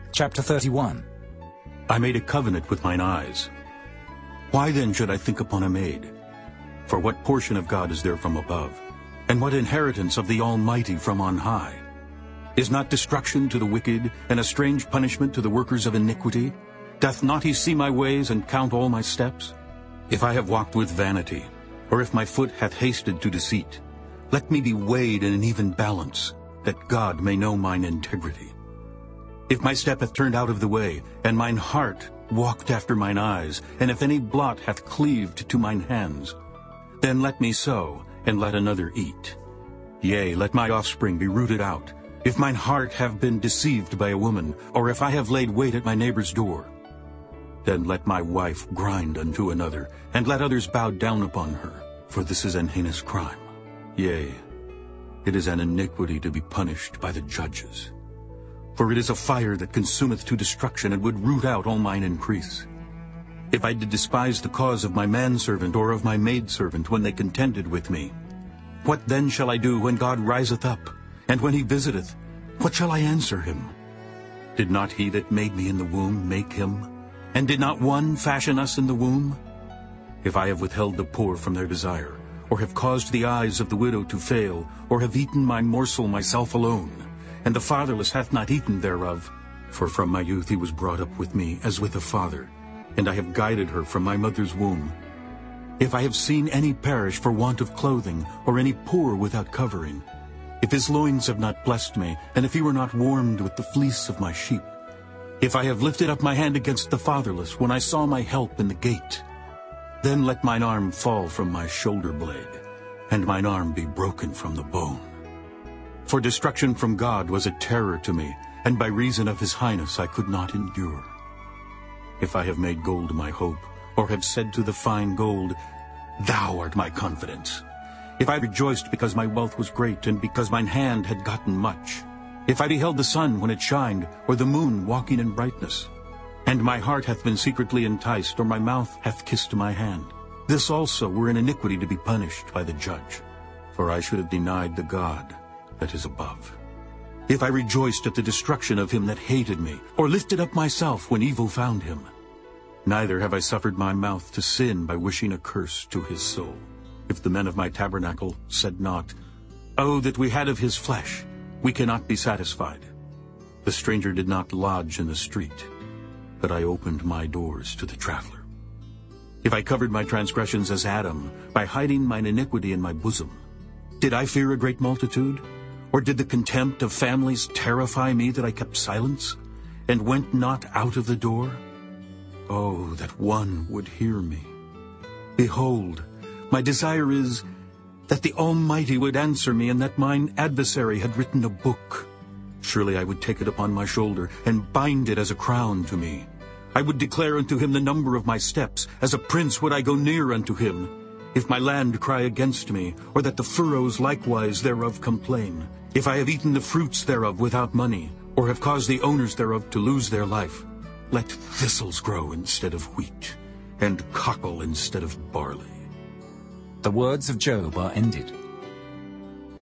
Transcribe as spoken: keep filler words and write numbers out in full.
Chapter thirty-one. I made a covenant with mine eyes. Why then should I think upon a maid? For what portion of God is there from above? And what inheritance of the Almighty from on high? Is not destruction to the wicked, and a strange punishment to the workers of iniquity? Doth not he see my ways, and count all my steps? If I have walked with vanity, or if my foot hath hasted to deceit, let me be weighed in an even balance, that God may know mine integrity. If my step hath turned out of the way, and mine heart walked after mine eyes, and if any blot hath cleaved to mine hands, then let me sow, and let another eat. Yea, let my offspring be rooted out, if mine heart have been deceived by a woman, or if I have laid wait at my neighbor's door. Then let my wife grind unto another, and let others bow down upon her, for this is an heinous crime. Yea, it is an iniquity to be punished by the judges. For it is a fire that consumeth to destruction, and would root out all mine increase. If I did despise the cause of my manservant or of my maidservant when they contended with me, what then shall I do when God riseth up? And when he visiteth, what shall I answer him? Did not he that made me in the womb make him? And did not one fashion us in the womb? If I have withheld the poor from their desire, or have caused the eyes of the widow to fail, or have eaten my morsel myself alone, and the fatherless hath not eaten thereof, for from my youth he was brought up with me as with a father, and I have guided her from my mother's womb. If I have seen any perish for want of clothing, or any poor without covering, if his loins have not blessed me, and if he were not warmed with the fleece of my sheep, if I have lifted up my hand against the fatherless, when I saw my help in the gate, then let mine arm fall from my shoulder blade, and mine arm be broken from the bone. For destruction from God was a terror to me, and by reason of his highness I could not endure. If I have made gold my hope, or have said to the fine gold, Thou art my confidence. If I rejoiced because my wealth was great, and because mine hand had gotten much, if I beheld the sun when it shined, or the moon walking in brightness, and my heart hath been secretly enticed, or my mouth hath kissed my hand, this also were an iniquity to be punished by the judge, for I should have denied the God that is above. If I rejoiced at the destruction of him that hated me, or lifted up myself when evil found him, neither have I suffered my mouth to sin by wishing a curse to his soul. If the men of my tabernacle said not, Oh, that we had of his flesh, we cannot be satisfied. The stranger did not lodge in the street, but I opened my doors to the traveler. If I covered my transgressions as Adam, by hiding mine iniquity in my bosom, did I fear a great multitude? Or did the contempt of families terrify me that I kept silence, and went not out of the door? Oh, that one would hear me. Behold, my desire is that the Almighty would answer me, and that mine adversary had written a book. Surely I would take it upon my shoulder, and bind it as a crown to me. I would declare unto him the number of my steps. As a prince would I go near unto him. If my land cry against me, or that the furrows likewise thereof complain, if I have eaten the fruits thereof without money, or have caused the owners thereof to lose their life, let thistles grow instead of wheat, and cockle instead of barley. The words of Job are ended.